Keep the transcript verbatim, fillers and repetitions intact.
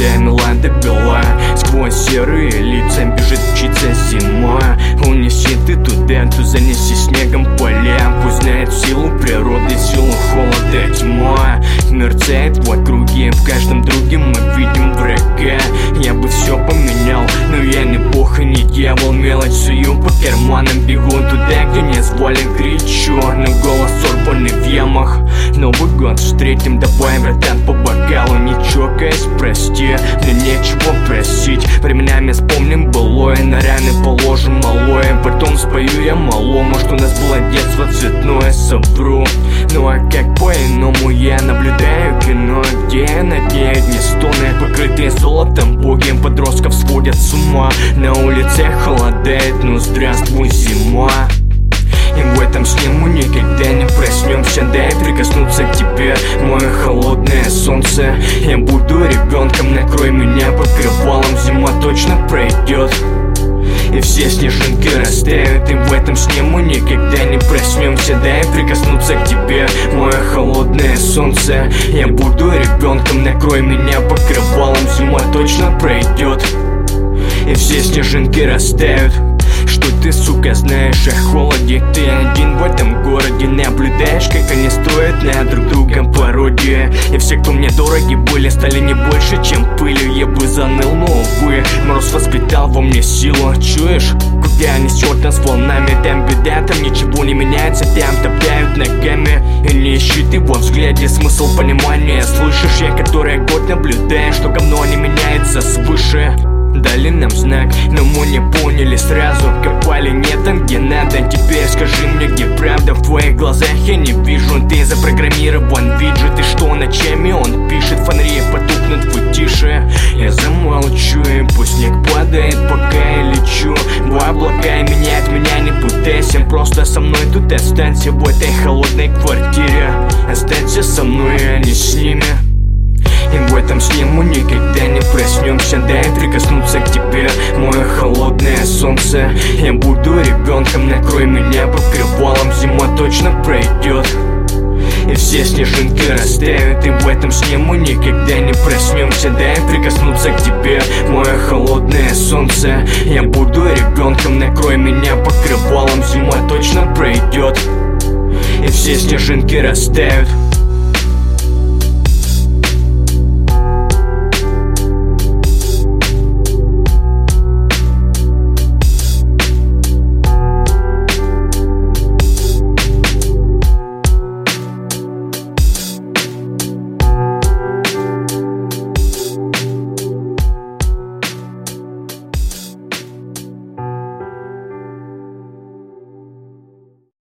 ночами лада бела. Сквозь серые лица бежит птица зима. Унеси ты туда, то занеси снегом поля. Пусть знает силу природы, силу холода тьма. Мерцает в округе, в каждом друге мы видим врага. Я бы все поменял, но я не бог и не дьявол. Мелочь сую по карманам, бегу туда, где не звален, кричу. Но голос сорванный в ямах. Новый год встретим, давай, братан, по бокалу. Не чокаясь, прости, мне нечего просить. Временами вспомним былое, на раны положим малое. Потом спою я мало, может у нас было детство цветное, совру. Ну а как по-иному я наблюдаю кино, где надеют не стоны, покрытые золотом боги подростков сводят с ума. На улице холодает, ну здравствуй зима. И в этом сне мы никогда не проснемся. Дай прикоснуться к тебе, мое холодное солнце. Я буду ребенком, накрой меня покрывалом. Зима точно пройдет, и все снежинки растают. И в этом сне мы никогда не проснемся. Дай прикоснуться к тебе, мое холодное солнце. Я буду ребенком, накрой меня покрывалом. Зима точно пройдет, и все снежинки растают. Что ты, сука, знаешь о холоде? Ты один в этом городе, наблюдаешь, как они строят на друг друга пародию. И все, кто мне дороги были, стали не больше, чем пылью. Я бы заныл, но увы, мороз воспитал во мне силу. Чуешь, куда несет нас волнами? Там беда, там ничего не меняется, там топтают ногами. И не ищи ты во взгляде смысл понимания. Слышишь, я который год наблюдаю, что говно не меняется свыше. Дали нам знак, но мы не поняли сразу. Копали не там, где надо. Теперь скажи мне, где правда. В твоих глазах я не вижу. Ты запрограммирован, виджет. И что ночами он пишет, фонари потухнут, вы тише. Я замолчу, и пусть снег падает, пока я лечу в облака. И менять меня не пытайся, просто со мной тут останься. В этой холодной квартире останься со мной, а не с ними. И в этом сне мы никогда не проснемся. Дай прикоснуться к тебе, мое холодное солнце. Я буду ребенком, накрой меня покрывалом. Зима точно пройдет, и все снежинки растают. И в этом сне мы никогда не проснемся. Дай прикоснуться к тебе, мое холодное солнце. Я буду ребенком, накрой меня покрывалом. Зима точно пройдет, и все снежинки растают.